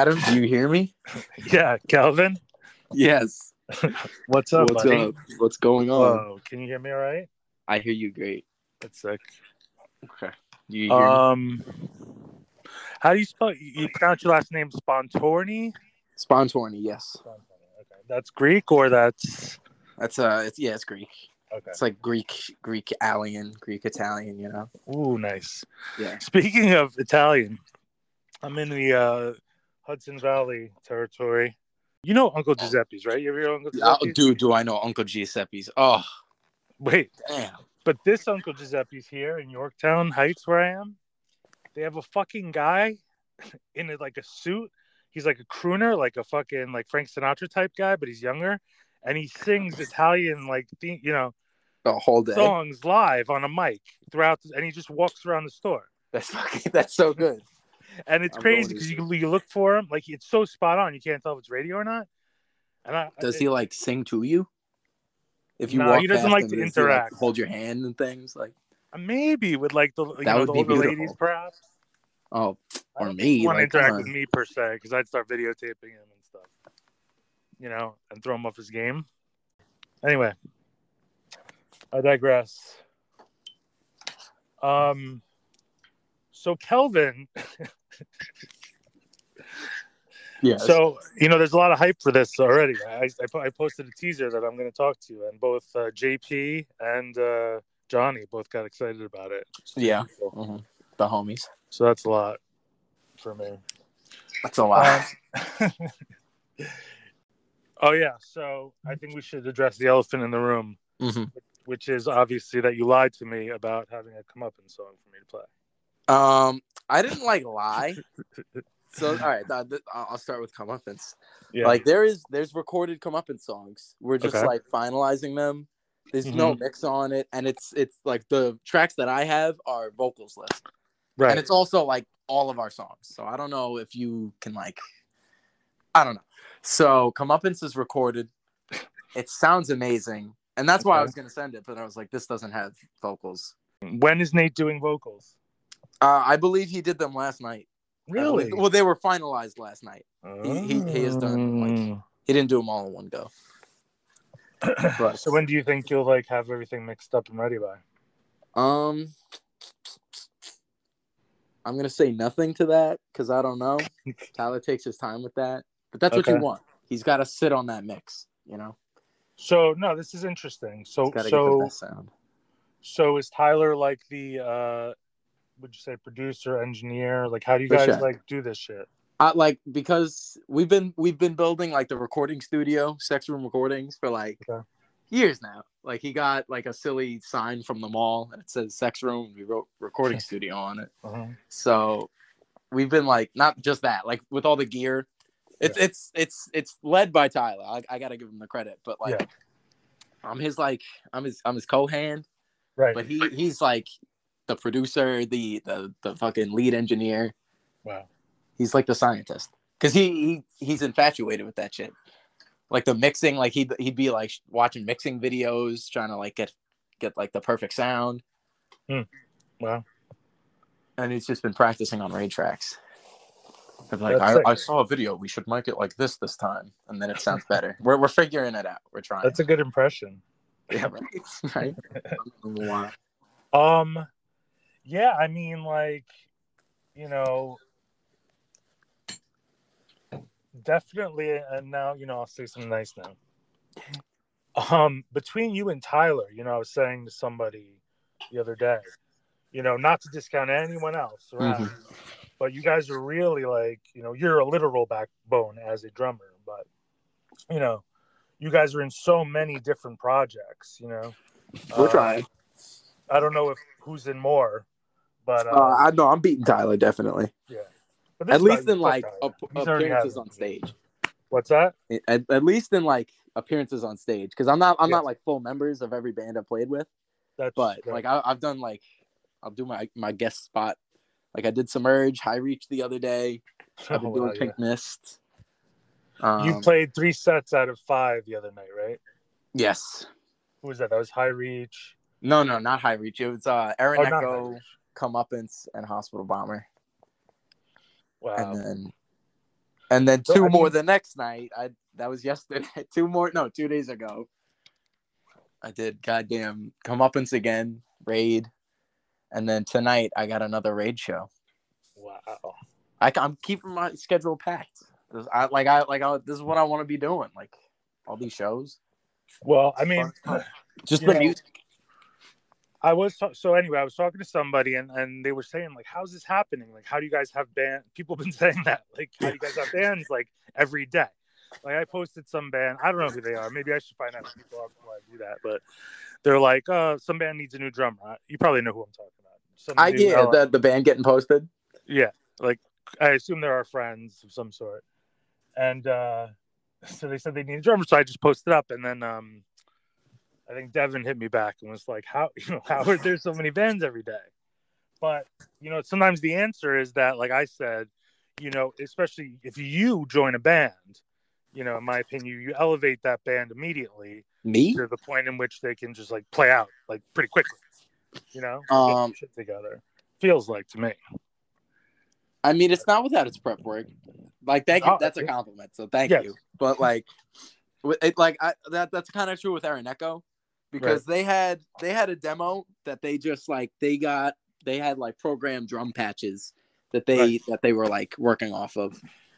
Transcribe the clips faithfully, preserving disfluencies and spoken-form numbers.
Adam, do you hear me? Yeah, Calvin. Yes. What's up, What's buddy? up? What's going on? Whoa, can you hear me all right? I hear you great. That's sick. Okay. Do you hear me? Um, how do you spell? You pronounce your last name Spontorni? Spontorni, yes. Spontorni. Okay, that's Greek or that's That's uh, it's yeah, it's Greek. okay. It's like Greek, Greek Italian, Greek Italian. You know. Ooh, nice. Yeah. Speaking of Italian, I'm in the uh, Hudson Valley territory. You know Uncle Giuseppe's, right? You ever hear of Uncle Oh, Giuseppe's? dude, do I know Uncle Giuseppe's? Oh, Wait, damn. but this Uncle Giuseppe's here in Yorktown Heights, where I am, they have a fucking guy in a, like a suit. He's like a crooner, like a fucking like Frank Sinatra type guy, but he's younger, and he sings Italian like the, you know The whole day. songs live on a mic throughout, the, and he just walks around the store. That's fucking. That's so good. And it's I'm crazy going to because see you you look for him, like it's so spot on, you can't tell if it's radio or not. And I, Does it, he like sing to you? If you No, walk he doesn't past like him, to does he, like, interact. hold your hand and things like? maybe with like the you That know would the be older beautiful. ladies, perhaps. Oh, I or don't think me? he'd want Like, to come interact on. with me per se, because I'd start videotaping him and stuff, you know, and throw him off his game. Anyway, I digress. Um, so Kelvin, Yes. so you know, there's a lot of hype for this already. I I, po- I posted a teaser that I'm going to talk to you, and both uh, J P and uh, Johnny both got excited about it. Yeah. Mm-hmm. The homies. So that's a lot for me. That's a lot. Um, oh yeah, so I think we should address the elephant in the room, mm-hmm. which is obviously that you lied to me about having a comeuppance song for me to play. Um, I didn't like lie. So all right, th- th- I'll start with comeuppance. Yeah. Like there is, there's recorded comeuppance songs. We're just Okay. like finalizing them. There's Mhm. no mix on it, and it's it's like the tracks that I have are vocals list, Right. and it's also like all of our songs. So I don't know if you can like, I don't know. So comeuppance is recorded. It sounds amazing, and that's why I Okay. was gonna send it, but I was like, this doesn't have vocals. When is Nate doing vocals? Uh, I believe he did them last night. Really? Well, they were finalized last night. He, he he has done like Mm. he didn't do them all in one go. But So when do you think you'll like have everything mixed up and ready by? um, I'm gonna say nothing to that because I don't know. Tyler takes his time with that, but that's what Okay. you want. He's got to sit on that mix, you know. So no, this is interesting. So He's got to get the so best sound. so is Tyler like the uh would you say producer, engineer? Like how do you For guys sure. like do this shit? I, like because we've been we've been building like the recording studio, Sex Room Recordings, for like Okay. years now. Like he got like a silly sign from the mall and it says Sex Room. We wrote recording studio on it. Uh-huh. So we've been like not just that, like with all the gear. It's Yeah. it's it's it's led by Tyler. I, I gotta give him the credit, but like Yeah. I'm his like I'm his I'm his co-hand, Right. but he he's like the producer, the the the fucking lead engineer. Wow. He's like the scientist because he, he he's infatuated with that shit. Like the mixing, like he'd he'd be like watching mixing videos, trying to like get get like the perfect sound. Hmm. Wow. And he's just been practicing on raid tracks. I'm like, That's I, sick. I saw a video. We should mic it like this this time, and then it sounds better. we're we're figuring it out. We're trying. That's a good impression. Yeah, right. right. Wow. Um, yeah, I mean, like, you know, definitely, and now, you know, I'll say something nice now. Um, between you and Tyler, you know, I was saying to somebody the other day, you know, not to discount anyone else around, Mhm. but you guys are really like, you know, you're a literal backbone as a drummer, but, you know, you guys are in so many different projects, you know. We're Uh, trying. I don't know if who's in more, but uh, Uh, I know I'm beating Tyler definitely. yeah. But this At least guy- in like Tyler. ap- He's already had appearances them. on stage. What's that? At, at least in like appearances on stage, because I'm not I'm Yes. not like full members of every band I played with, That's but right. like I, I've done like I'll do my my guest spot. Like I did Submerge, High Reach the other day. I've been Oh, doing wow, Pink yeah. Mist. Um, You played three sets out of five the other night, right? yes. Who was that? That was High Reach. No, no, not High Reach. It was uh, Aaron Oh, not High Echo, Reach. Comeuppance, and Hospital Bomber. Wow. And then And then So, two I more mean- the next night. I that was yesterday. Two more, no, two days ago. I did goddamn Comeuppance again, raid, and then tonight I got another raid show. Wow. I, I'm keeping my schedule packed. I like I like I, this is what I want to be doing. Like all these shows. Well, I mean, Just you the know, music. I was ta- so anyway. I was talking to somebody, and, and they were saying like, "How's this happening? Like, how do you guys have band?" People have been saying that, like, "How do you guys have bands like every day?" Like, I posted some band. I don't know who they are. Maybe I should find out who people are before I do that. But they're like, "Uh, some band needs a new drummer." You probably know who I'm talking about. Some I new yeah, L- the the band getting posted. yeah. Like, I assume there are friends of some sort, and uh, so they said they need a drummer. So I just posted up, and then um. I think Devin hit me back and was like, "How you know how are there so many bands every day?" But you know, sometimes the answer is that, like I said, you know, especially if you join a band, you know, in my opinion, you elevate that band immediately Me? to the point in which they can just like play out like pretty quickly. You know, get Um, some shit together. Feels like to me. I mean, it's not without its prep work. Like thank you. No, That's a yeah. compliment. So thank Yes. you. But like, with- it like I that that's kind of true with Aaron Echo, because they had they had a demo that they just like they got they had like programmed drum patches that they Right. that they were like working off of,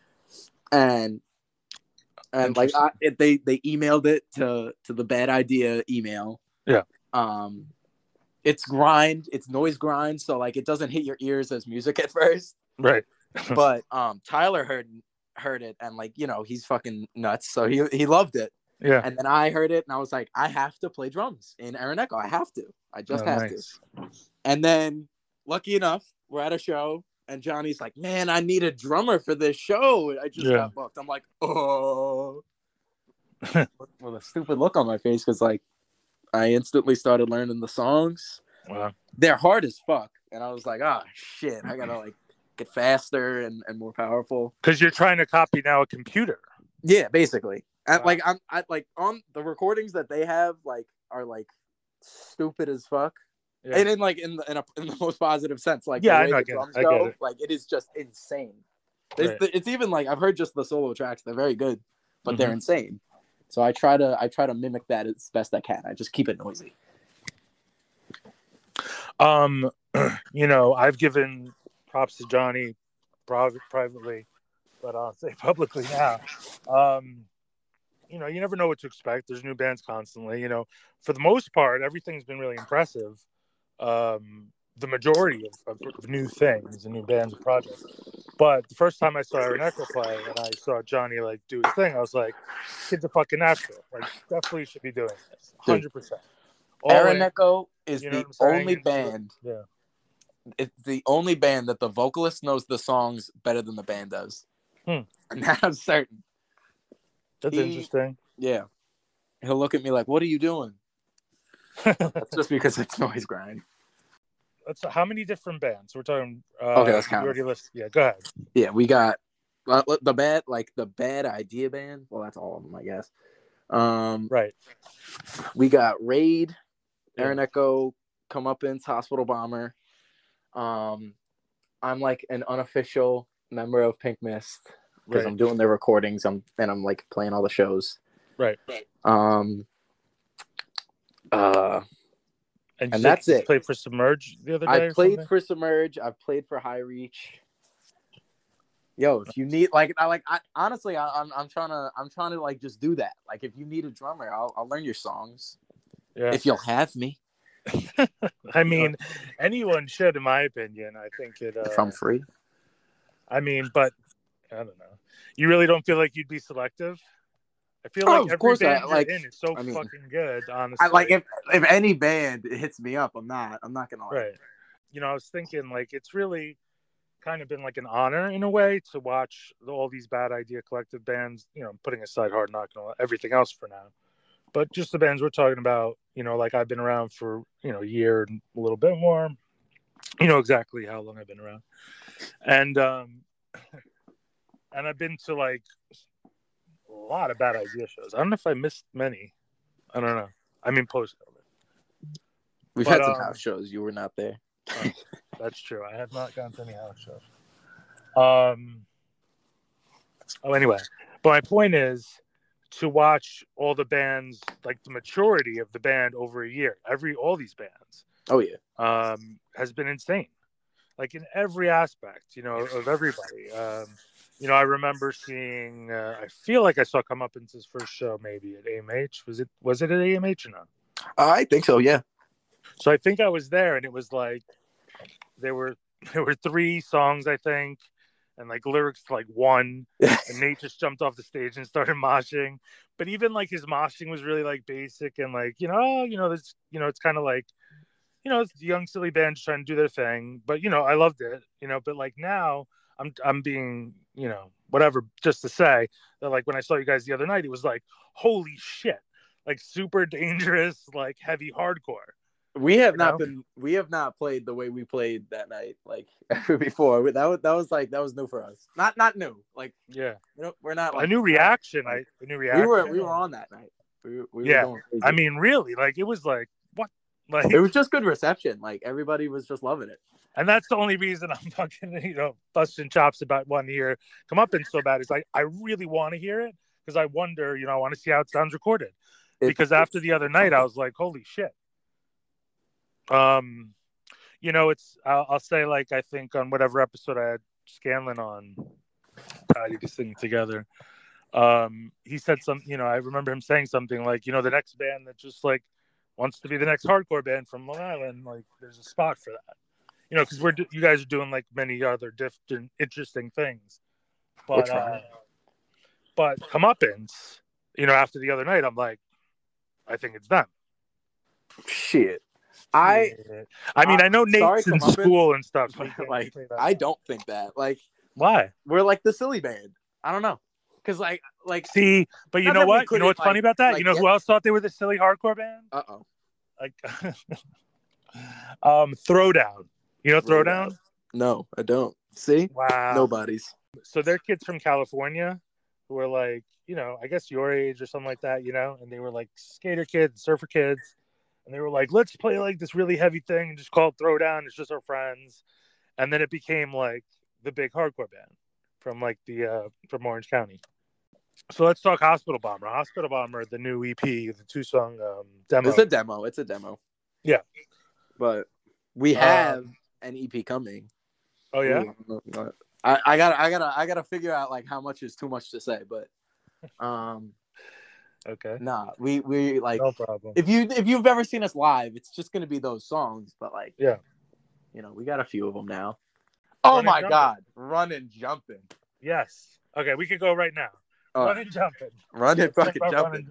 and and like Interesting. I, it, they they emailed it to to the Bad Idea email. Yeah. Um, it's grind, it's noise grind, so like it doesn't hit your ears as music at first. Right. But um, Tyler heard heard it, and like you know he's fucking nuts, so he he loved it. Yeah. And then I heard it, and I was like, I have to play drums in Aaron Echo. I have to. I just Oh, have nice. to. And then, lucky enough, we're at a show, and Johnny's like, "Man, I need a drummer for this show. I just Yeah. got booked." I'm like, "Oh," with a stupid look on my face because like I instantly started learning the songs. Wow. They're hard as fuck, and I was like, "Ah, oh, shit! I gotta like get faster and, and more powerful." Because you're trying to copy now a computer. Yeah, basically. And Wow. like I'm I like on the recordings that they have like are like stupid as fuck. Yeah. And in like in the in, a, in the most positive sense, like Yeah, the I way know, I the get it. drums I get go, it. like it is just insane. It's, Right. it's even like I've heard just the solo tracks; they're very good, but they're Mhm. insane. So I try to I try to mimic that as best I can. I just keep it noisy. Um, you know, I've given props to Johnny pri- privately, but I'll say publicly now. Um, you know, you never know what to expect. There's new bands constantly. You know, for the most part, everything's been really impressive. Um, the majority of, of new things and new bands and projects. But the first time I saw Aaron Echo play and I saw Johnny like do his thing, I was like, "Kid's a fucking natural. Like, definitely should be doing this, hundred percent." Aaron Echo is you know the what I'm saying? only It's- band. Yeah. It's the only band that the vocalist knows the songs better than the band does. Hmm. And that I'm certain. That's He- interesting. Yeah. He'll look at me like, "What are you doing?" That's just because it's noise grind. That's how many different bands we're talking. Uh, Okay, let's count you it. already list. Yeah, go ahead. Yeah, we got uh, the bad, like the Bad Idea band. Well, that's all of them, I guess. Um, Right. we got Raid, Yeah. Aaron Echo, Comeuppance, Hospital Bomber. Um, I'm like an unofficial member of Pink Mist because Right. I'm doing their recordings. I'm and I'm like playing all the shows. Right. Um, uh, And, And you said that's you it. Played for Submerge the other day. I or played something? for Submerge. I've played for High Reach. Yo, if you need like, I like, I honestly, I, I'm, I'm trying to, I'm trying to like just do that. Like, if you need a drummer, I'll, I'll learn your songs Yeah. if you'll have me. I mean, anyone should, in my opinion. I think it. If Uh, I'm free. I mean, but I don't know. You really don't feel like you'd be selective? I feel Oh, like of every course I- band you're like, in is so I mean, fucking good. Honestly, I like if if any band hits me up, I'm not, I'm not gonna like. right. You know, I was thinking like it's really kind of been like an honor in a way to watch all these Bad Idea collective bands. You know, putting aside Hard Knock and everything else for now, but just the bands we're talking about. You know, like I've been around for you know a year and a little bit more. You know exactly how long I've been around, and um, and I've been to like a lot of Bad Idea shows. I don't know if I missed many. I don't know. I mean, post COVID. We've But, had some um, house shows. You were not there. Oh, that's true. I have not gone to any house shows. Um, Oh, anyway, but my point is to watch all the bands, like the maturity of the band over a year. Every all these bands, Oh yeah. um, has been insane. Like in every aspect, you know, of everybody. Um, you know, I remember seeing. Uh, I feel like I saw Comeuppance's first show maybe at A M H. Was it? Was it at A M H or not? I think so. Yeah. So I think I was there, and it was like there were there were three songs, I think, and like lyrics to like one, and Nate just jumped off the stage and started moshing. But even like his moshing was really like basic and like you know, you know, this, you know, it's kind of like, you know, it's young silly bands trying to do their thing. But you know, I loved it, you know. But like now, I'm I'm being, you know, whatever, just to say that like when I saw you guys the other night, it was like holy shit, like super dangerous, like heavy hardcore. We have You not know? been. We have not played the way we played that night, like ever before. That was that was like that was new for us. Not not new. Like Yeah, you know, we're not a like new reaction. Like, I a new we reaction. were we were on that night. We were, we were Yeah, going crazy. I mean, really, like it was like what, like it was just good reception. Like everybody was just loving it. and that's the only reason I'm fucking, you know, busting chops about wanting to hear Comeuppance so bad is like I really want to hear it because I wonder, you know, I want to see how it sounds recorded. It, Because after the other night, I was like, holy shit. Um, you know, it's I'll, I'll say like I think on whatever episode I had Scanlon on, tied this thing together. Um, he said something. You know, I remember him saying something like, you know, the next band that just like wants to be the next hardcore band from Long Island, like there's a spot for that. You know, because we're you guys are doing like many other different interesting things, but uh, but Comeuppance, you know, after the other night, I'm like, I think it's them. Shit. I I mean, I, I know Nate's sorry, in school and stuff. So like, I don't think that. Like, why? We're like the silly band. I don't know, because like, like, see, but you know what? You know what's like, funny about that? Like, you know who else thought they were the silly hardcore band? Uh oh. Like, um, Throwdown. You know Throwdown? No, I don't. See? Wow. Nobody's. So they're kids from California who are like, you know, I guess your age or something like that, you know, and they were like skater kids, surfer kids. And they were like, let's play like this really heavy thing and just call it Throwdown. It's just our friends. And then it became like the big hardcore band from like the, uh, from Orange County. So let's talk Hospital Bomber. Hospital Bomber, the new E P, the two song um, demo. It's a demo. It's a demo. Yeah. But we have um, an E P coming. Oh, yeah? Ooh, I, I gotta, I gotta, I gotta figure out like how much is too much to say, but, um, okay. Nah, we we like no problem. If you if you've ever seen us live, it's just gonna be those songs. But like, yeah, you know, we got a few of them now. Oh my god, Run and Jumping. Yes. Okay, we could go right now. Uh, run and Jumping. Run and fucking Jumping.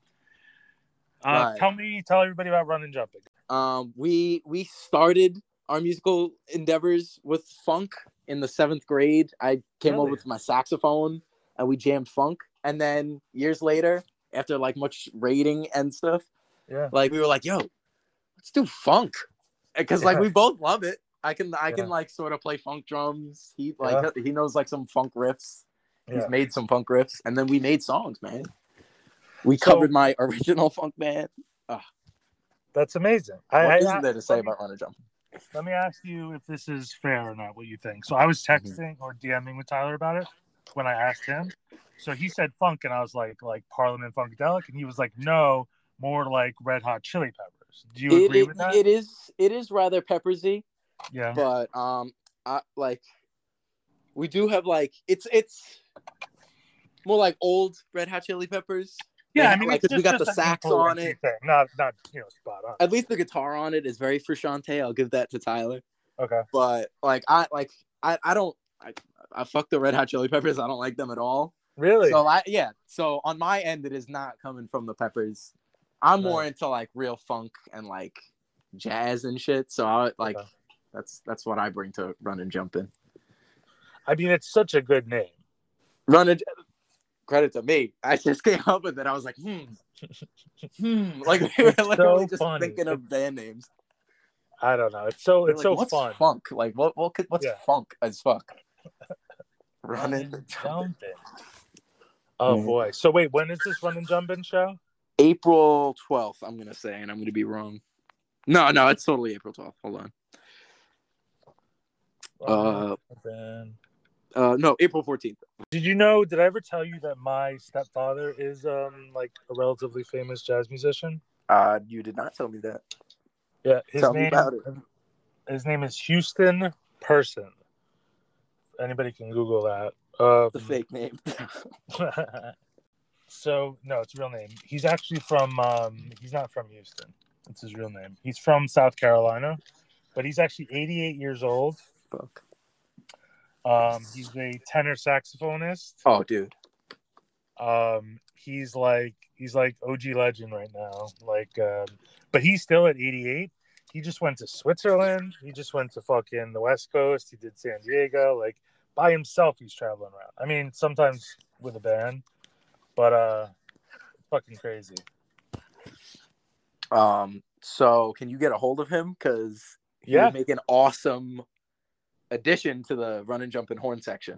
Uh, right. Tell me, tell everybody about Run and Jumping. Um, we we started our musical endeavors with funk in the seventh grade. I came really? over with my saxophone and we jammed funk, and then years later, after like much rating and stuff, yeah, like we were like, "Yo, let's do funk," because yeah. like we both love it. I can I yeah. can like sort of play funk drums. He like yeah. he knows like some funk riffs. He's yeah. made some funk riffs, and then we made songs, man. We so, covered my original funk band. Oh. That's amazing. What I, isn't I, there to say me, about Run and Jumping? Let me ask you if this is fair or not. What you think? So I was texting mm-hmm. or DMing with Tyler about it when I asked him. So he said funk, and I was like, like Parliament Funkadelic, and he was like, no, more like Red Hot Chili Peppers. Do you it, agree it, with that? It is. It is rather peppersy. Yeah. But um, I like. We do have like it's it's more like old Red Hot Chili Peppers. Yeah, I mean, like, it's just, we got just the sax on it. Thing. Not, not you know, spot on. At least the guitar on it is very Frusciante. I'll give that to Tyler. Okay. But like, I like I, I don't I, I fuck the Red Hot Chili Peppers. I don't like them at all. Really? So I yeah. So on my end, it is not coming from the Peppers. I'm right. more into like real funk and like jazz and shit. So I like okay. that's that's what I bring to Run and Jumping. I mean, it's such a good name. Run and credit to me. I just came up with it. I was like, hmm, hmm. Like we were it's literally so just funny. thinking of band names. I don't know. It's so We're it's like, so what's fun. Funk. Like what? What could? What's yeah. funk as fuck? Run and Jumping. Oh Man. boy. So wait, when is this Run and Jumping show? April twelfth. I'm gonna say, and I'm gonna be wrong. No, no, it's totally April twelfth. Hold on. Uh, Uh, no, April fourteenth. Did you know? Did I ever tell you that my stepfather is um like a relatively famous jazz musician? Uh, you did not tell me that. Yeah, his tell name. me about it. His name is Houston Person. Anybody can Google that. Um, the fake name. So no, it's a real name. He's actually from. Um, he's not from Houston. It's his real name. He's from South Carolina, but he's actually eighty-eight years old. Fuck. Um, he's a tenor saxophonist. Oh, dude. Um, he's like he's like O G legend right now. Like, um, but he's still at eighty-eight. He just went to Switzerland. He just went to fucking the West Coast. He did San Diego. Like by himself, he's traveling around. I mean, sometimes with a band, but uh, fucking crazy. Um. So, can you get a hold of him? Because he yeah, would make an awesome addition to the run and jump and horn section.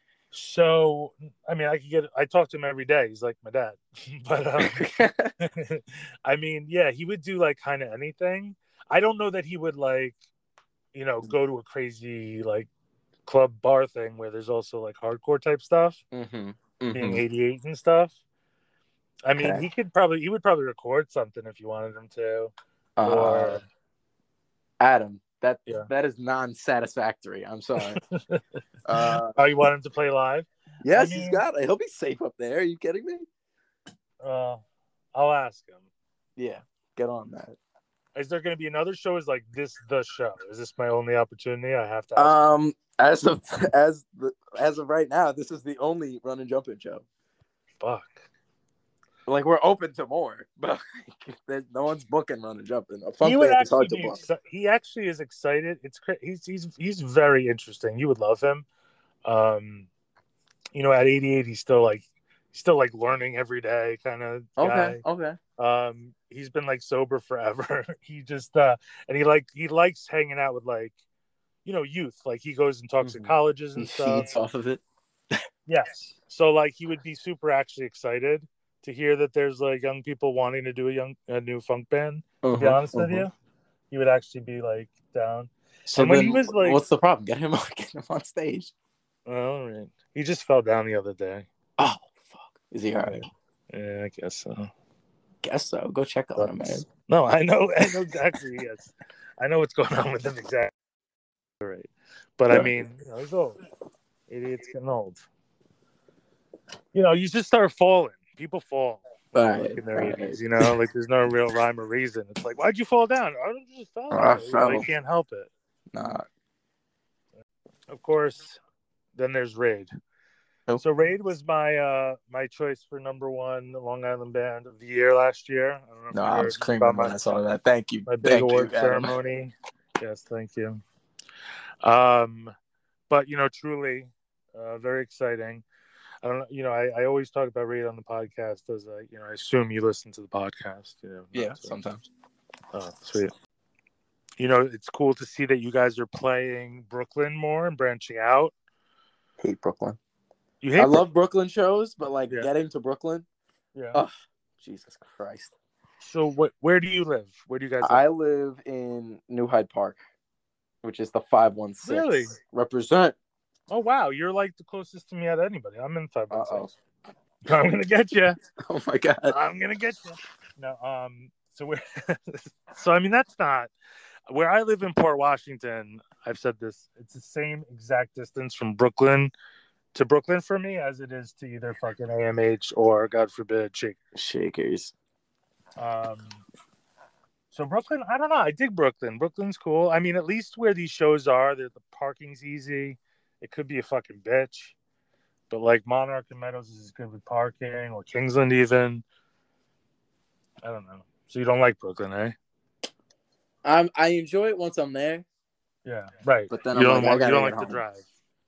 So, I mean, I could get. I talk to him every day. He's like my dad. But um, I mean, yeah, he would do like kind of anything. I don't know that he would like, you know, go to a crazy like club bar thing where there's also like hardcore type stuff. Mm-hmm. Mm-hmm. Being eighty-eight and stuff. I mean, okay. he could probably he would probably record something if you wanted him to. Uh, or Adam, that yeah. that is non-satisfactory. I'm sorry. uh, oh, you want him to play live? Yes, I mean, he's got it. He'll be safe up there. Are you kidding me? Uh, I'll ask him. Yeah, get on that. Is there going to be another show? Is like this the show? Is this my only opportunity? I have to. Ask um, him. as of as the as of right now, this is the only run and jumping show. Fuck. Like we're open to more, but like, no one's booking run and jumping. A funk he would band is actually hard to be. book. Exci- he actually is excited. It's cra- he's he's he's very interesting. You would love him. Um, you know, at eighty-eight, he's still like he's still like learning every day, kind of guy. Okay, okay. Um, he's been like sober forever. he just uh, and he like he likes hanging out with like, you know, youth. Like he goes and talks Mm-hmm. at colleges and he stuff. Feeds off of it. Yes. So like he would be super actually excited to hear that there's like young people wanting to do a young a new funk band. Uh-huh, to be honest uh-huh. with you, he would actually be like down. So and then, when he was like, what's the problem? Get him on, get him on stage. Oh, right. He just fell down the other day. Oh fuck! Is he alright? Yeah, I guess so. Guess so. Go check on him, man. No, I know, I know exactly. Yes, I know what's going on with him exactly. Right, but I mean, you know, he's old. Idiot's getting old. You know, you just start falling. People fall right, like in their right. eighties. You know, like there's no real rime or reason. It's like, why'd you fall down? I just fell. I You fell. know, you can't help it. Nah. Of course. Then there's Raid. Nope. So Raid was my uh my choice for number one Long Island band of the year last year. I don't know if No, you I heard was creaming my, when I saw that. Thank you. My big thank award you, Adam. ceremony. Yes, thank you. Um, but you know, truly, uh, very exciting. I don't know. You know, I, I always talk about Raid on the podcast as I, you know, I assume you listen to the podcast. You know, Yeah, to, sometimes. Oh, sweet. You know, it's cool to see that you guys are playing Brooklyn more and branching out. Hate Brooklyn. You hate I Brooklyn. love Brooklyn shows, but like yeah. getting to Brooklyn. Yeah. Oh, Jesus Christ. So what? Where do you live? Where do you guys live? I live in New Hyde Park, which is the five one six. Really? Represent. Oh, wow. You're like the closest to me out of anybody. I'm in five one six. Uh-oh. I'm going to get you. Oh, my God. I'm going to get you. No, um, so we're, so I mean, that's not, where I live in Port Washington, I've said this, it's the same exact distance from Brooklyn to Brooklyn for me as it is to either fucking A M H or, God forbid, Shakers. Shakers. Um, so Brooklyn, I don't know. I dig Brooklyn. Brooklyn's cool. I mean, at least where these shows are, the parking's easy. It could be a fucking bitch. But like Monarch and Meadows is good with parking, or Kingsland even. I don't know. So you don't like Brooklyn, eh? Um, I enjoy it once I'm there. Yeah, right. But then you I'm don't like, want, I you don't gotta like get to home. drive.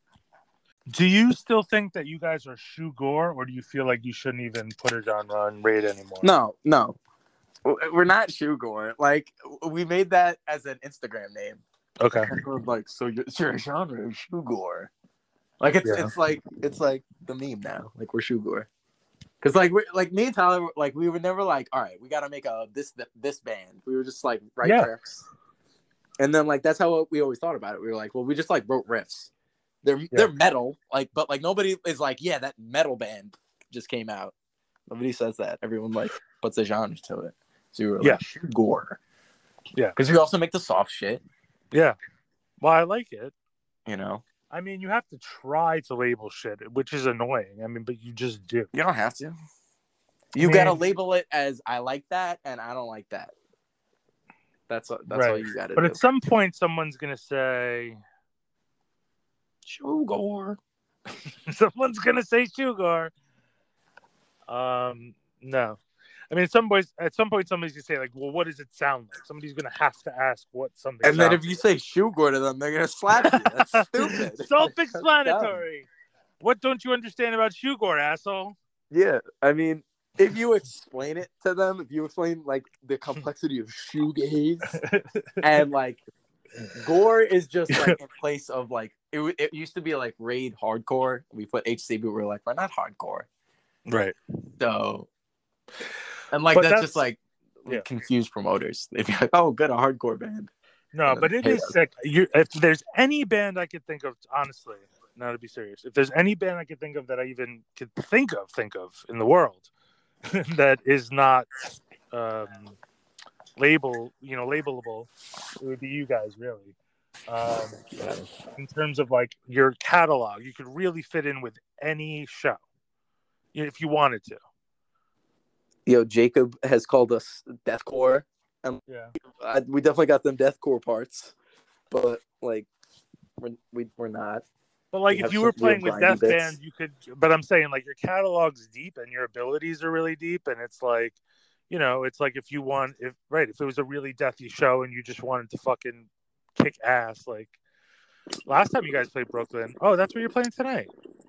Do you still think that you guys are shoe gore, or do you feel like you shouldn't even put it on on Raid anymore? No, no. We're not shoe gore. Like, we made that as an Instagram name. Okay. Like, so your, your genre is shoe gore. Like it's Yeah. it's like it's like the meme now. Like we're shoe gore. Cause like we're like me and Tyler, like we were never like, all right, we gotta make a this this band. We were just like write Yeah. riffs, and then like that's how we always thought about it. We were like, well, we just like wrote riffs, They're Yeah. they're metal, like, but like nobody is like, yeah, that metal band just came out. Nobody says that. Everyone like puts a genre to it. So you were Yeah. like Shugor. Yeah. Because we also make the soft shit. Yeah. Well, I like it. You know. I mean, you have to try to label shit, which is annoying. I mean, but you just do. You don't have to. You I gotta mean, label it as I like that and I don't like that. That's that's right. all you gotta but do. But at some point, someone's gonna say Shugor. Someone's gonna say Shugor. Um, no. I mean, at some point, at some point, somebody's gonna say like, "Well, what does it sound like?" Somebody's gonna have to ask what something. And then if like. you say Shugor to them, they're gonna slap you. That's stupid. Self-explanatory. What don't you understand about Shugor, asshole? Yeah, I mean, if you explain it to them, if you explain like the complexity of shoegaze and like gore is just like in place of like it, it used to be like raid hardcore. We put H C B, we were like, we're not hardcore, right? So, and like but that's, that's just like yeah. confused promoters. They'd be like, oh, good, a hardcore band. No, but it is us. sick. You, if there's any band I could think of, honestly, now to be serious, if there's any band I could think of that I even could think of, think of in the world that is not um, label, you know, labelable, it would be you guys, really. Um, in terms of like your catalog, you could really fit in with any show if you wanted to. Yo, Jacob has called us deathcore. Um, yeah, I, we definitely got them deathcore parts, but like we're we, we're not. But like, we if you were playing with Death bits. Band, you could. But I'm saying, like, your catalog's deep and your abilities are really deep, and it's like, you know, it's like if you want, if right, if it was a really deathy show and you just wanted to fucking kick ass, like last time you guys played Brooklyn. Oh, that's where you're playing tonight.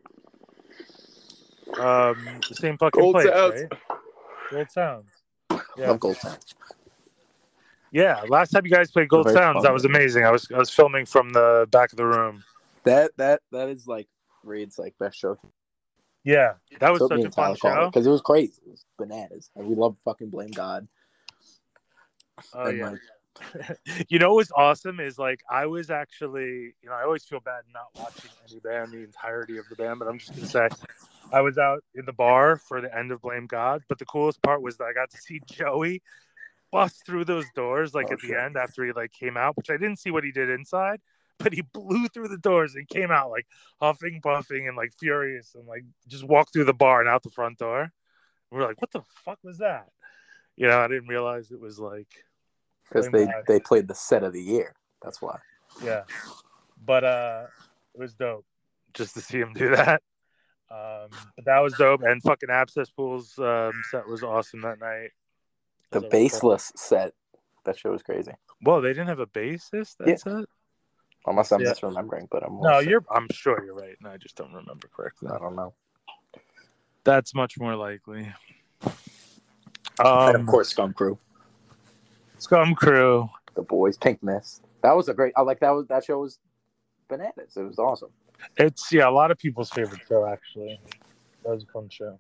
Um, the same fucking Gold place, Sounds. Right? Gold Sounds. Yeah. Love Gold Sounds. Yeah, last time you guys played Gold Sounds, fun, that was amazing. I was I was filming from the back of the room. That that that is like Raid's like best show. Yeah, that was so such a fun show because it was crazy. It was bananas, and we love fucking Blame God. Oh and yeah. Like... you know what's awesome is like I was actually, you know, I always feel bad not watching any band the entirety of the band, but I'm just gonna say I was out in the bar for the end of Blame God. But the coolest part was that I got to see Joey bust through those doors like oh, at the shit. end after he like came out, which I didn't see what he did inside, but he blew through the doors and came out like huffing, puffing, and like furious, and like just walked through the bar and out the front door. And we we're like, "What the fuck was that?" You know, I didn't realize it was like because they bad. they played the set of the year. That's why. Yeah, but uh, it was dope just to see him do that. Um, but that was dope, and fucking Abscess Pool's um, set was awesome that night. The baseless set, that show was crazy. Well, they didn't have a bassist. That's yeah. it. Unless I'm yeah. misremembering, but I'm no, you're. I'm sure you're right. No, I just don't remember correctly. I don't know. That's much more likely. Um, and of course, Scum Crew. Scum Crew. The boys, Pink Mist. That was a great. I like that. Was that show was bananas. It was awesome. It's yeah, a lot of people's favorite show actually. That was a fun show.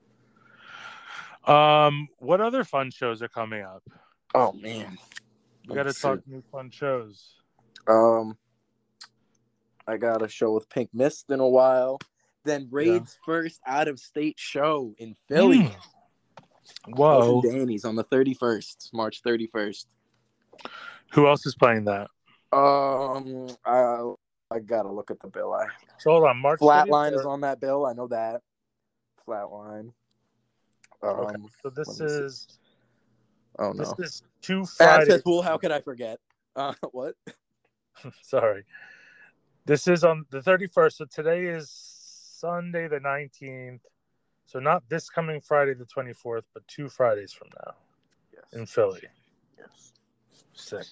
Um, what other fun shows are coming up? Oh man, we got to talk new fun shows. Um, I got a show with Pink Mist in a while. Then Raid's yeah. first out of state show in Philly. Mm. Whoa, Danny's on the thirty-first, March thirty-first. Who else is playing that? Um, I I gotta look at the bill. I so hold on, March. Flatline is on that bill. I know that. Flatline. Um, okay. So this is. Oh no! This is two Fridays. Access Pool. How could I forget? Uh, what? Sorry. This is on the thirty-first. So today is Sunday the nineteenth. So not this coming Friday the twenty-fourth, but two Fridays from now. Yes. In Philly. Yes. Sick.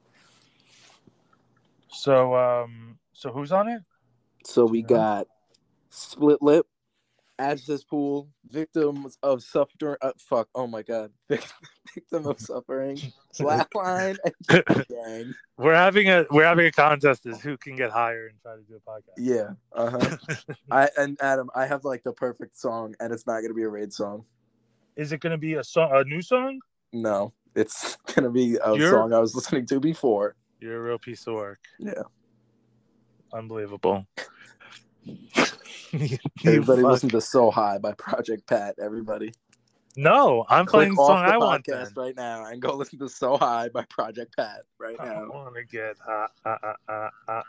So um, so who's on it? So we got Split Lip, Access Pool, Victims of Suffering. Uh, fuck. Oh my god. Victim of Suffering. Flatline. And Gang. We're having a we're having a contest is who can get higher and try to do a podcast. Yeah. Uh huh. I and Adam, I have like the perfect song, and it's not gonna be a Raid song. Is it gonna be a song, a new song? No, it's gonna be a You're, song I was listening to before. You're a real piece of work. Yeah. Unbelievable. Everybody listen to So High by Project Pat, everybody. No, I'm Click playing the song I want then. right now and go listen to So High by Project Pat right now. I want to get uh, uh, uh, uh, uh,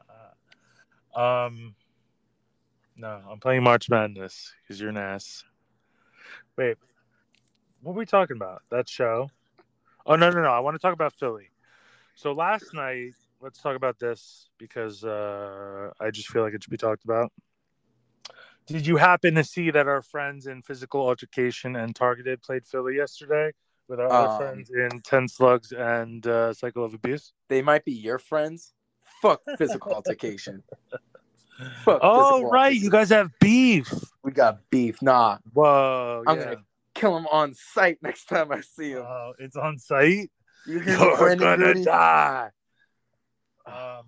uh, uh. Um, no, I'm playing March Madness because you're an ass. Wait, what were we talking about? That show? Oh, no, no, no. I want to talk about Philly. So last night, let's talk about this because uh, I just feel like it should be talked about. Did you happen to see that our friends in Physical Altercation and Targeted played Philly yesterday with our um, other friends in Ten Slugs and uh, Cycle of Abuse? They might be your friends. Fuck Physical Altercation. Fuck oh, right. You guys have beef. We got beef. Nah. Whoa. I'm yeah. going to kill him on sight next time I see him. Oh, it's on sight? You're, You're going to die. Um,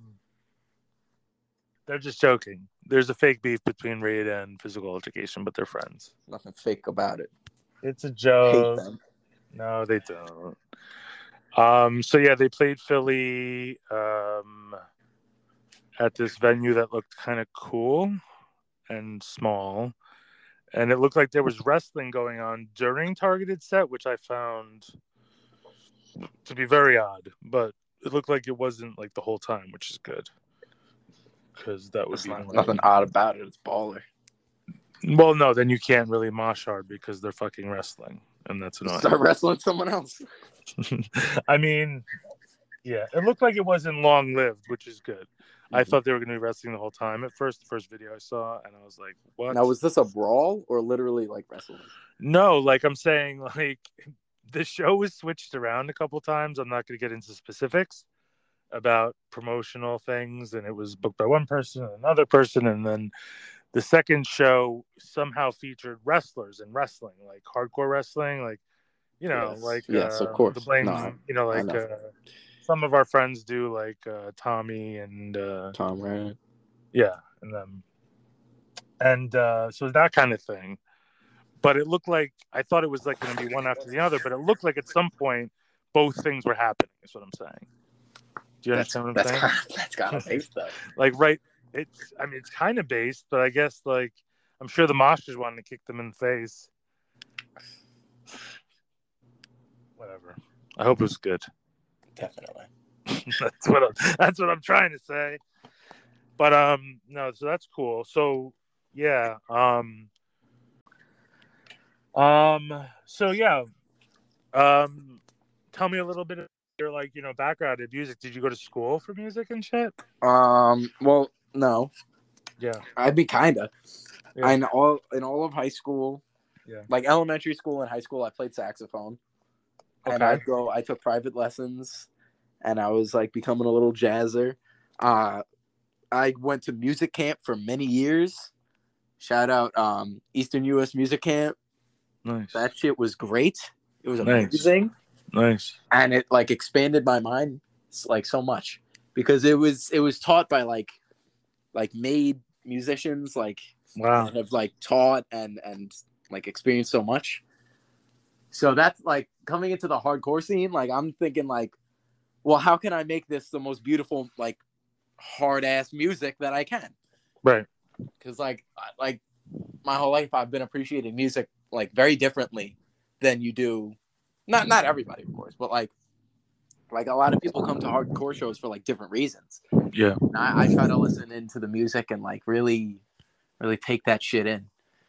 they're just joking. There's a fake beef between Raid and Physical Altercation, but they're friends. Nothing fake about it. It's a joke. Hate them. No, they don't. Um, so yeah, they played Philly um, at this venue that looked kind of cool and small, and it looked like there was wrestling going on during Targeted set, which I found to be very odd. But it looked like it wasn't like the whole time, which is good. Because that would be not, nothing odd about it. It's baller. Well, no, then you can't really mosh hard because they're fucking wrestling, and that's annoying. Start wrestling someone else. I mean, yeah, it looked like it wasn't long lived, which is good. Mm-hmm. I thought they were going to be wrestling the whole time at first. The first video I saw, and I was like, "What?" Now, was this a brawl or literally like wrestling? No, like I'm saying, like the show was switched around a couple times. I'm not going to get into specifics about promotional things, and it was booked by one person and another person, and then the second show somehow featured wrestlers and wrestling, like hardcore wrestling, like you know, yes. like yes, uh, of course, the blame, no, you know, like know. Uh, some of our friends do, like uh, Tommy and uh, Tom, right? Yeah, and then and uh, so that kind of thing. But it looked like I thought it was like going to be one after the other, but it looked like at some point both things were happening. Is what I'm saying. Do you that's, understand what I'm that's saying? Kind of, that's kind of based, though. Like, right, it's, I mean, it's kind of based, but I guess, like, I'm sure the Moshers wanted to kick them in the face. Whatever. I hope it was good. Definitely. that's what I'm, that's what I'm trying to say. But, um, no, so that's cool. So, yeah. Um, um, so, yeah. Um, tell me a little bit of your, like, you know, background in music. Did you go to school for music and shit? Um, well, no. Yeah. I'd be kind of. Yeah. In all in all of high school, yeah, like elementary school and high school, I played saxophone. Okay. And I'd go, I took private lessons, and I was like becoming a little jazzer. Uh, I went to music camp for many years. Shout out um, Eastern U S Music Camp. Nice. That shit was great. It was nice. amazing. Nice. And it like expanded my mind like so much because it was it was taught by like like made musicians like wow. that have like taught and and like experienced so much. So that's like coming into the hardcore scene, like I'm thinking like, well, how can I make this the most beautiful like hard ass music that I can? Right. Because like like my whole life I've been appreciating music like very differently than you do. Not not everybody, of course, but like like a lot of people come to hardcore shows for like different reasons. Yeah. And I, I try to listen into the music and like really, really take that shit in.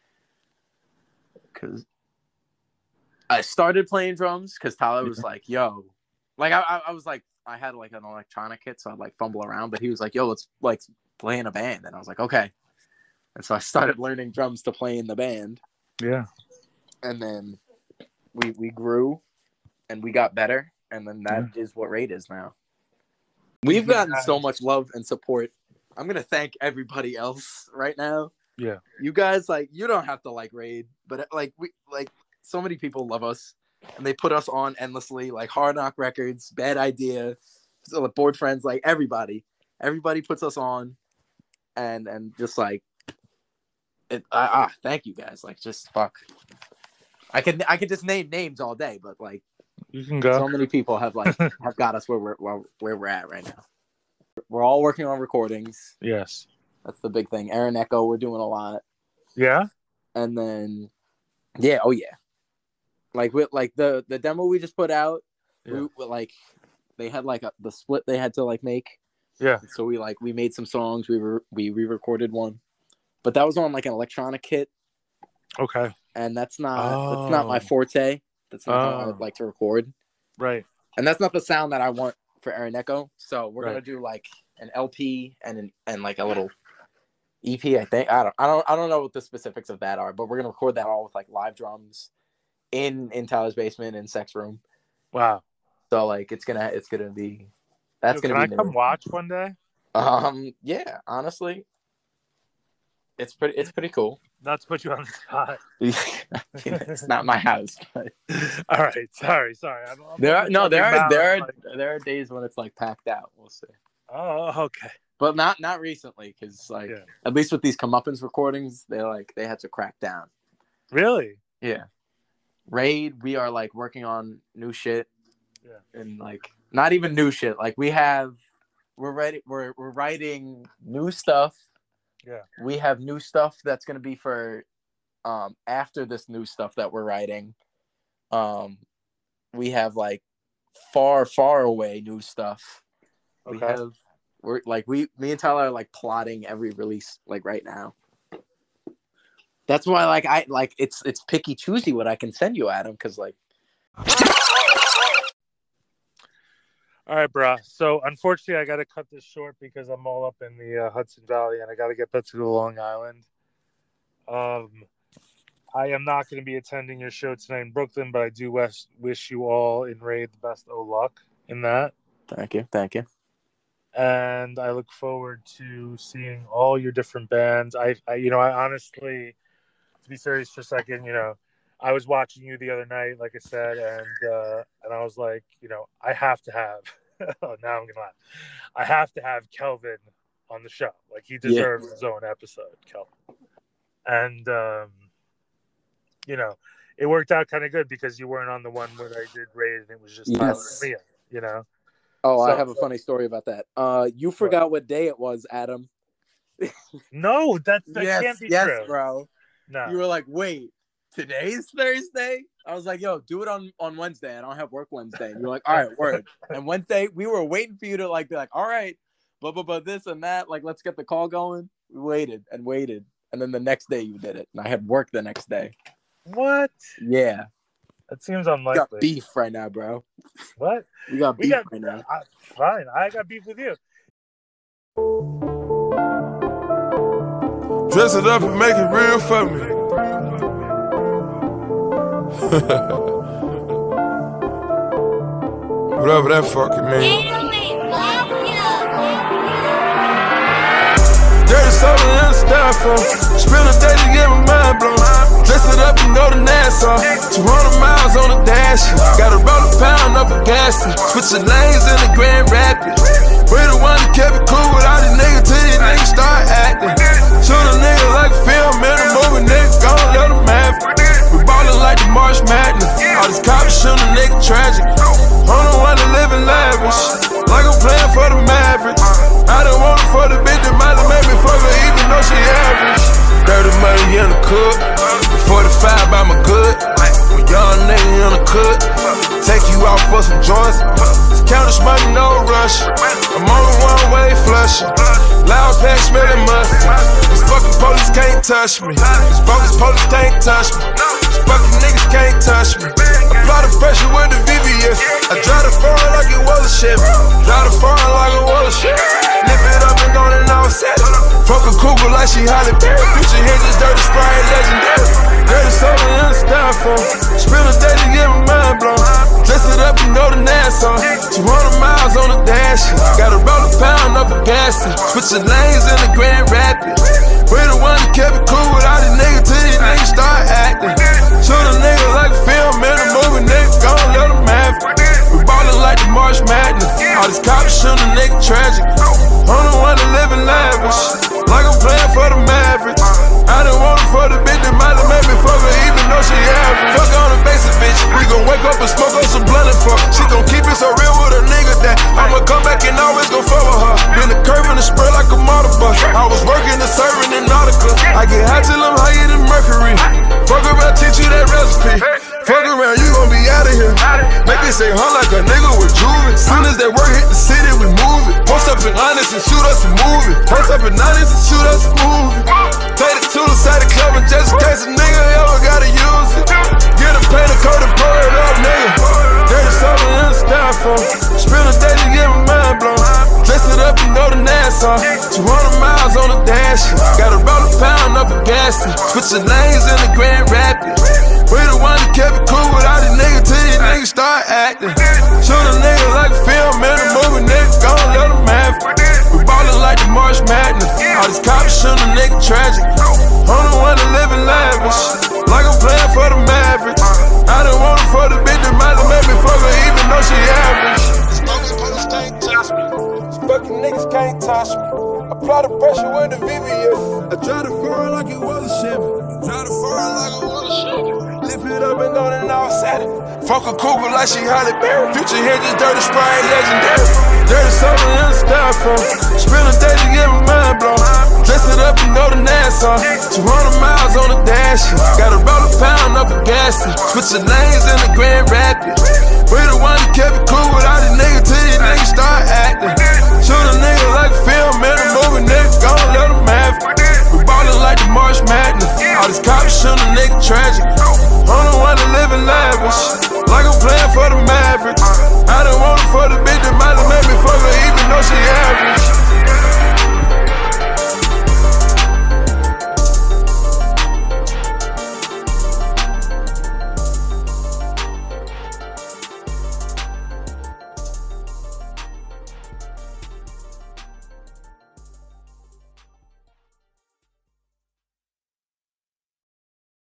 Cause I started playing drums because Tyler was like, "Yo," like I I was like I had like an electronic kit, so I'd like fumble around, but he was like, "Yo, let's like play in a band," and I was like, "Okay." And so I started learning drums to play in the band. Yeah. And then we we grew and we got better, and then that yeah. is what Raid is now. We've gotten so much love and support. I'm gonna thank everybody else right now. Yeah, you guys like you don't have to like Raid, but like we like so many people love us, and they put us on endlessly. Like Hard Knock Records, Bad Idea, so like Board Friends, like everybody, everybody puts us on, and and just like it. Ah, thank you guys. Like just fuck. I can I can just name names all day, but like you can go. So many people have like have got us where we're where, where we're at right now. we're all working on recordings. Yes. That's the big thing. Aaron Echo, we're doing a lot. Yeah. And then, yeah, oh yeah. Like with like the the demo we just put out, yeah. we like they had like a, the split they had to like make. Yeah. So we like we made some songs. We were we re-recorded one, but that was on like an electronic kit. Okay. And that's not oh. that's not my forte. That's not oh. how I'd like to record. Right. And that's not the sound that I want for Aaron Echo. So we're right. gonna do like an L P and an, and like a little E P. I think I don't I don't I don't know what the specifics of that are, but we're gonna record that all with like live drums in in Tyler's basement in Sex Room. Wow. So like it's gonna it's gonna be that's Yo, gonna can be. I come watch one day? Um. Yeah. Honestly, it's pretty. It's pretty cool. Not to put you on the spot. It's not my house. But... All right. Sorry. Sorry. I'm, I'm there are no. There are there are like... there are days when it's like packed out. We'll see. Oh. Okay. But not not recently, because like yeah. at least with these comeuppance recordings, they like they had to crack down. Really? Yeah. Raid. We are like working on new shit. Yeah. And like not even new shit. Like we have, we're ready. We're we're writing new stuff. Yeah. We have new stuff that's gonna be for, um, after this new stuff that we're writing. Um, we have like far far away new stuff. Okay. We have we're like we me and Tyler are like plotting every release like right now. That's why like I like it's it's picky choosy what I can send you, Adam, because like. All right, bro. So, unfortunately, I got to cut this short because I'm all up in the uh, Hudson Valley and I got to get back to the Long Island. Um, I am not going to be attending your show tonight in Brooklyn, but I do wish, wish you all in Raid the best of luck in that. Thank you. Thank you. And I look forward to seeing all your different bands. I, I you know, I honestly, to be serious for a second, you know, I was watching you the other night, like I said, and uh, and I was like, you know, I have to have. oh, now I'm gonna laugh. I have to have Kelvin on the show. Like he deserves yeah. his own episode, Kelvin. And um, you know, it worked out kind of good because you weren't on the one where I did Raid, and it was just yes. Mia, you know. Oh, so, I have a funny story about that. Uh, you forgot what, what day it was, Adam. no, that that yes, can't be yes, true, bro. No, you were like, wait. Today's Thursday? I was like, yo, do it on, on Wednesday. I don't have work Wednesday. And you're like, all right, word. And Wednesday, we were waiting for you to like be like, all right, blah, blah, blah, this and that. Like, let's get the call going. We waited and waited. And then the next day you did it. And I had work the next day. What? Yeah. That seems unlikely. We got beef right now, bro. What? We got beef we got, right now. I, fine. I got beef with you. Dress it up and make it real for me. Whatever that fucking means. Dirty soda in the styrofoam. Spend a day to get my mind blown. Dress it up and go to Nassau. two hundred miles on the dash. Gotta roll a pound up a gas. Switching lanes in the Grand Rapids. We the one that kept it cool with all these niggas till these niggas start acting. Shoot a nigga like a film in a movie, nigga gon' let them have it. We ballin' like the March Madness. All these cops shootin' a nigga tragic. I'm the one that livin' lavish, like I'm playin' for the Mavericks. I don't want it for the bitch that might have made me fuck her even though she average. Dirty money in the cook, forty-five by my good. When young nigga in the cook, take you out for some joints. Counters money, no rush. I'm on the one way flushing. Loud pack smelling mustard. These fucking police can't touch me. These bogus police can't touch me. These fucking niggas can't touch me. Apply the pressure with the V V S. I drive the foreign like it was a Chevy. Drive the foreign like it was a Chevy. Lift it up and go and offset. Fuck a cougar like she Halle Berry. Future hinges, dirty sprite, legendary. Dirty soda in the styrofoam. Spend a day to get my mind blown. Dress it up and go to Nassau. two hundred miles on the dash. Gotta roll a pound up a gas. Switching lanes in the Grand Rapids. We the one that kept it cool with all these niggas till these niggas start acting. Shoot a nigga like a film in a movie, nigga gon' let them have it. We ballin' like the March Madness. All these cops shootin' a nigga tragic. I'm the one that livin' lavish, like I'm playin' for the Mavericks. I done want it for the bitch that might have made me fuck her even though she average. Fuck on the basic bitch. We gon' wake up and smoke on some blunt and fuck. She gon' keep it so real with a nigga that I'ma come back and always gon' fuck with her. Been a that work hit the city, we move it. Post up in honest and shoot us a movie. Post up in honest and shoot us a movie. Take it to the side of the club and just in case a nigga ever gotta use it. Get a paint a coat and pour it up, nigga. Dirty something in the styrofoam. Spend a day to get my mind blown. Dress it up and go to Nassau. two hundred miles on the dash. Gotta roll a pound up a gas. Switching lanes in the Grand Rapids. We the one that kept it cool with all these niggas till these niggas start acting. Shoot a nigga like a film in a movie, nigga, gon' let them have it. We ballin' like the March Madness. All these cops shootin' a nigga tragic. Only one that livin' lavish, like I'm playin' for the Mavericks. I done want it for the bitch that might have made me fuck her even though she average. These police can't touch me. These fucking niggas can't touch me. Apply the pressure with the V V S. I try to fire like it was a Chevy. Try to fire like it was a Chevy. Lift it up and go to outside it. Fuck a cougar like she Halle Berry. Future here just dirty spray legendary. Dirty something in the styrofoam. Spend a day to get my mind blown. Dress it up and go to Nassau. two hundred miles on the dash. Gotta roll a pound up a gas. Switching lanes in the Grand Rapids. We the one that kept it cool with all these